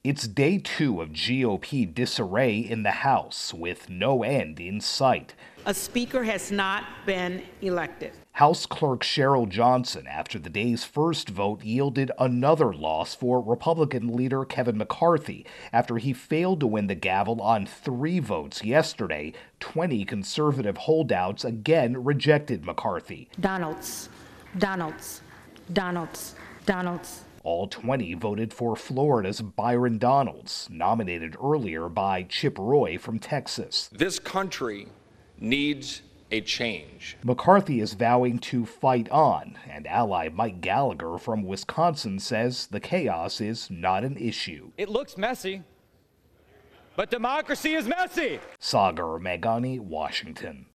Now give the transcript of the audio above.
It's day 2 of GOP disarray in the House, with no end in sight. A speaker has not been elected. House Clerk Cheryl Johnson, after the day's first vote, yielded another loss for Republican leader Kevin McCarthy after he failed to win the gavel on 3 votes yesterday. 20 conservative holdouts again rejected McCarthy. Donalds. All 20 voted for Florida's Byron Donalds, nominated earlier by Chip Roy from Texas. This country needs a change. McCarthy is vowing to fight on, and ally Mike Gallagher from Wisconsin says the chaos is not an issue. It looks messy, but democracy is messy. Sagar Meghani, Washington.